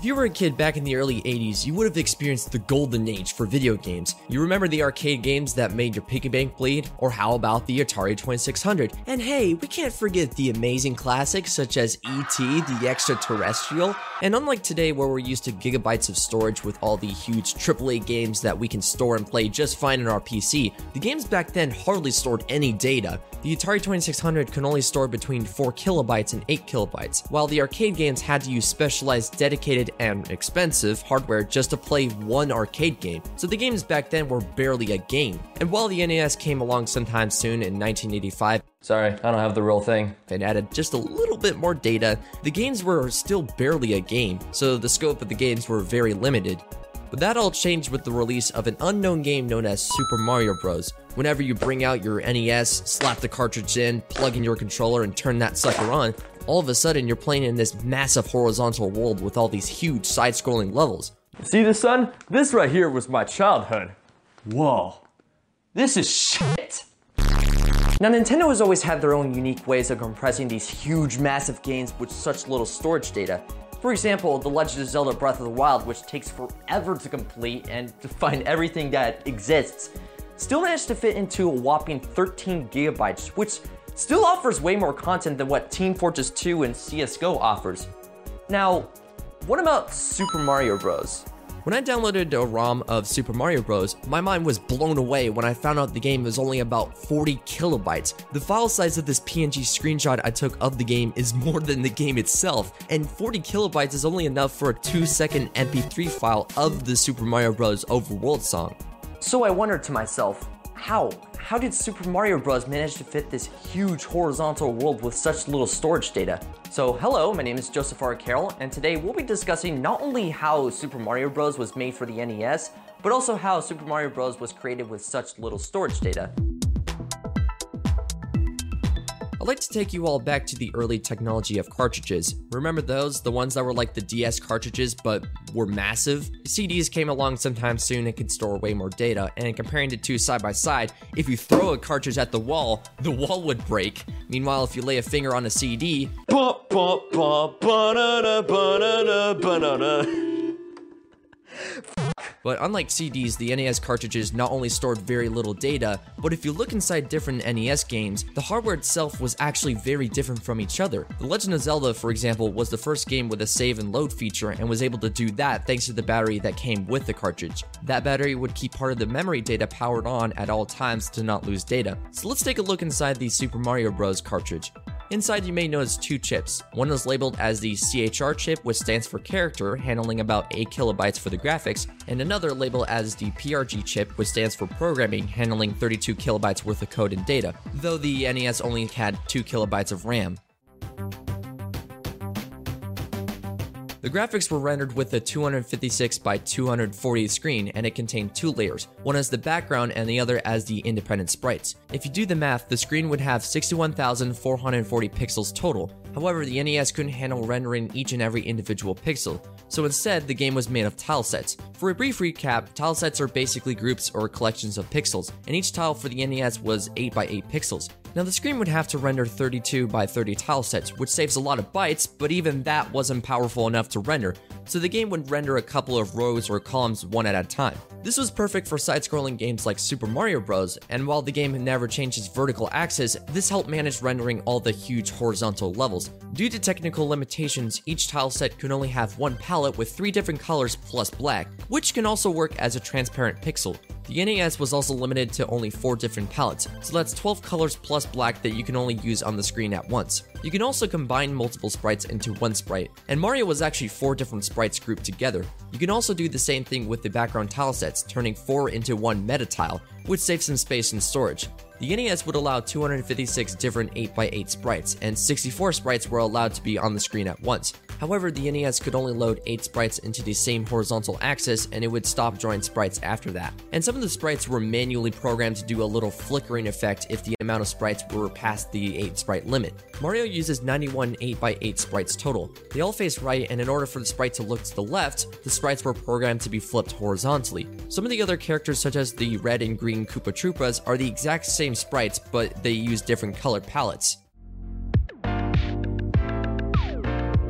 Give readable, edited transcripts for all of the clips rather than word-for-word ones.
If you were a kid back in the early 80s, you would have experienced the golden age for video games. You remember the arcade games that made your piggy bank bleed? Or how about the Atari 2600? And hey, we can't forget the amazing classics such as E.T., the Extraterrestrial. And unlike today where we're used to gigabytes of storage with all the huge AAA games that we can store and play just fine on our PC, the games back then hardly stored any data. The Atari 2600 could only store between 4 kilobytes and 8 kilobytes, while the arcade games had to use specialized, dedicated, and expensive hardware just to play one arcade game, so the games back then were barely a game. And while the NES came along sometime soon in 1985, sorry, I don't have the real thing, and added just a little bit more data, the games were still barely a game, so the scope of the games were very limited. But that all changed with the release of an unknown game known as Super Mario Bros. Whenever you bring out your NES, slap the cartridge in, plug in your controller, and turn that sucker on, all of a sudden you're playing in this massive horizontal world with all these huge side-scrolling levels. See this, son? This right here was my childhood. Whoa. This is shit. Now, Nintendo has always had their own unique ways of compressing these huge, massive games with such little storage data. For example, The Legend of Zelda Breath of the Wild, which takes forever to complete and to find everything that exists, still managed to fit into a whopping 13 gigabytes, which still offers way more content than what Team Fortress 2 and CSGO offers. Now, what about Super Mario Bros? When I downloaded a ROM of Super Mario Bros., my mind was blown away when I found out the game was only about 40 kilobytes. The file size of this PNG screenshot I took of the game is more than the game itself, and 40 kilobytes is only enough for a 2-second MP3 file of the Super Mario Bros. Overworld song. So I wondered to myself, how did Super Mario Bros. Manage to fit this huge horizontal world with such little storage data? So hello, my name is Joseph R. Carroll, and today we'll be discussing not only how Super Mario Bros. Was made for the NES, but also how Super Mario Bros. Was created with such little storage data. I'd like to take you all back to the early technology of cartridges. Remember those? The ones that were like the DS cartridges but were massive? CDs came along sometime soon and could store way more data, and comparing the two side by side, if you throw a cartridge at the wall would break. Meanwhile, if you lay a finger on a CD, But unlike CDs, the NES cartridges not only stored very little data, but if you look inside different NES games, the hardware itself was actually very different from each other. The Legend of Zelda, for example, was the first game with a save and load feature and was able to do that thanks to the battery that came with the cartridge. That battery would keep part of the memory data powered on at all times to not lose data. So let's take a look inside the Super Mario Bros. Cartridge. Inside you may notice two chips. One is labeled as the CHR chip, which stands for character, handling about 8 kilobytes for the graphics, and another labeled as the PRG chip, which stands for programming, handling 32 kilobytes worth of code and data, though the NES only had 2 kilobytes of RAM. The graphics were rendered with a 256 by 240 screen, and it contained two layers, one as the background and the other as the independent sprites. If you do the math, the screen would have 61,440 pixels total. However, the NES couldn't handle rendering each and every individual pixel, so instead the game was made of tile sets. For a brief recap, tile sets are basically groups or collections of pixels, and each tile for the NES was 8 by 8 pixels. Now the screen would have to render 32 by 30 tile sets, which saves a lot of bytes, but even that wasn't powerful enough to render, so the game would render a couple of rows or columns one at a time. This was perfect for side-scrolling games like Super Mario Bros., and while the game never changed its vertical axis, this helped manage rendering all the huge horizontal levels. Due to technical limitations, each tile set could only have one palette with 3 different colors plus black, which can also work as a transparent pixel. The NES was also limited to only 4 different palettes, so that's 12 colors plus black that you can only use on the screen at once. You can also combine multiple sprites into one sprite, and Mario was actually 4 different sprites grouped together. You can also do the same thing with the background tile sets, turning 4 into one meta tile, which saves some space and storage. The NES would allow 256 different 8x8 sprites, and 64 sprites were allowed to be on the screen at once. However, the NES could only load 8 sprites into the same horizontal axis, and it would stop drawing sprites after that. And some of the sprites were manually programmed to do a little flickering effect if the amount of sprites were past the 8 sprite limit. Mario uses 91 8x8 sprites total. They all face right, and in order for the sprite to look to the left, the sprites were programmed to be flipped horizontally. Some of the other characters, such as the red and green Koopa Troopas, are the exact same sprites, but they use different color palettes.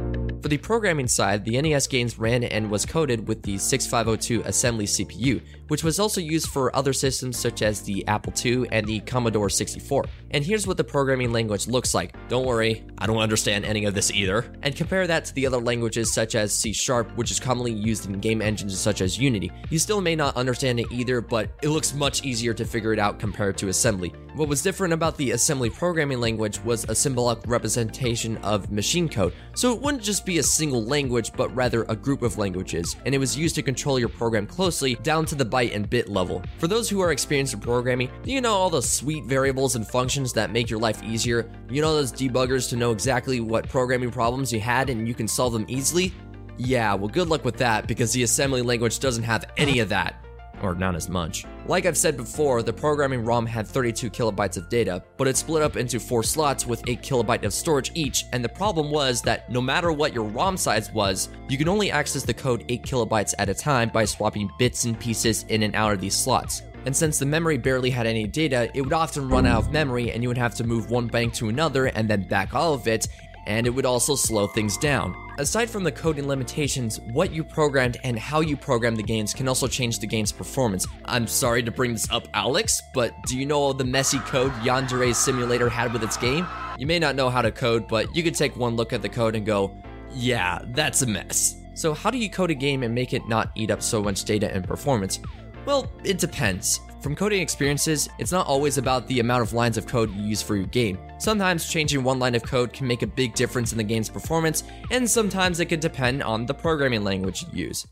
For the programming side, the NES games ran and was coded with the 6502 assembly CPU, which was also used for other systems such as the Apple II and the Commodore 64. And here's what the programming language looks like. Don't worry, I don't understand any of this either. And compare that to the other languages such as C#, which is commonly used in game engines such as Unity. You still may not understand it either, but it looks much easier to figure it out compared to assembly. What was different about the assembly programming language was a symbolic representation of machine code, so it wouldn't just be a single language, but rather a group of languages, and it was used to control your program closely down to the byte and bit level. For those who are experienced in programming, do you know all the sweet variables and functions that make your life easier? You know those debuggers to know exactly what programming problems you had and you can solve them easily? Yeah, well, good luck with that, because the assembly language doesn't have any of that. Or not as much. Like I've said before, the programming ROM had 32 kilobytes of data, but it split up into 4 slots with 8 kilobyte of storage each, and the problem was that no matter what your ROM size was, you can only access the code 8 kilobytes at a time by swapping bits and pieces in and out of these slots. And since the memory barely had any data, it would often run out of memory and you would have to move one bank to another and then back all of it, and it would also slow things down. Aside from the coding limitations, what you programmed and how you program the games can also change the game's performance. I'm sorry to bring this up, Alex, but do you know all the messy code Yandere's simulator had with its game? You may not know how to code, but you could take one look at the code and go, yeah, that's a mess. So how do you code a game and make it not eat up so much data and performance? Well, it depends. From coding experiences, it's not always about the amount of lines of code you use for your game. Sometimes changing one line of code can make a big difference in the game's performance, and sometimes it can depend on the programming language you use.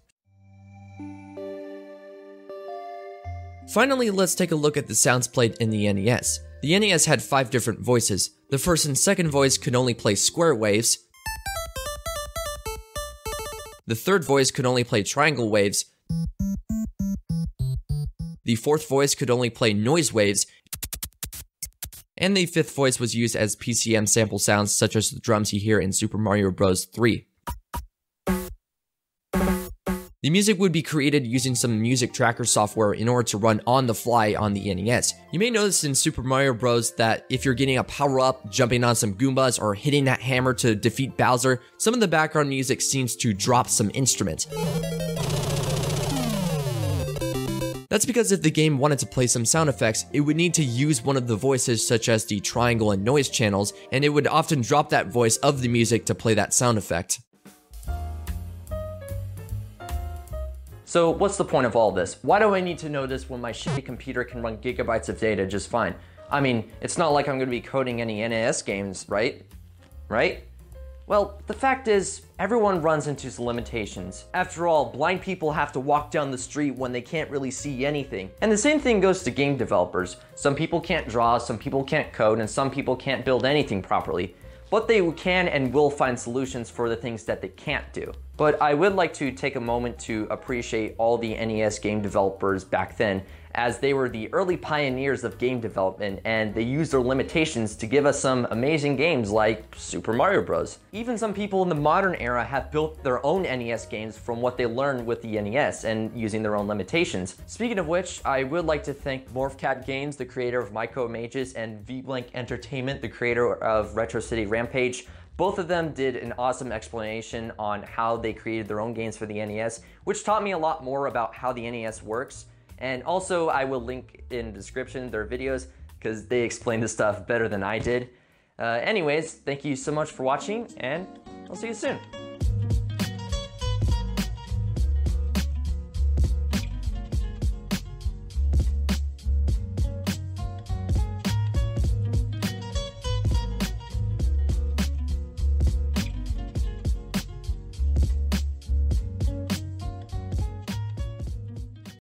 Finally, let's take a look at the sounds played in the NES. The NES had 5 different voices. The first and second voice could only play square waves. The third voice could only play triangle waves. The fourth voice could only play noise waves, and the fifth voice was used as PCM sample sounds such as the drums you hear in Super Mario Bros. 3. The music would be created using some music tracker software in order to run on the fly on the NES. You may notice in Super Mario Bros. That if you're getting a power-up, jumping on some Goombas, or hitting that hammer to defeat Bowser, some of the background music seems to drop some instrument. That's because if the game wanted to play some sound effects, it would need to use one of the voices such as the triangle and noise channels, and it would often drop that voice of the music to play that sound effect. So what's the point of all this? Why do I need to know this when my shitty computer can run gigabytes of data just fine? I mean, it's not like I'm going to be coding any NES games, right? Right? Well, the fact is, everyone runs into some limitations. After all, blind people have to walk down the street when they can't really see anything. And the same thing goes to game developers. Some people can't draw, some people can't code, and some people can't build anything properly. But they can and will find solutions for the things that they can't do. But I would like to take a moment to appreciate all the NES game developers back then, as they were the early pioneers of game development and they used their limitations to give us some amazing games like Super Mario Bros. Even some people in the modern era have built their own NES games from what they learned with the NES and using their own limitations. Speaking of which, I would like to thank Morphcat Games, the creator of Myco Mages, and VBlank Entertainment, the creator of Retro City Rampage. Both of them did an awesome explanation on how they created their own games for the NES, which taught me a lot more about how the NES works. And also, I will link in the description their videos because they explain this stuff better than I did. Anyways, thank you so much for watching, and I'll see you soon.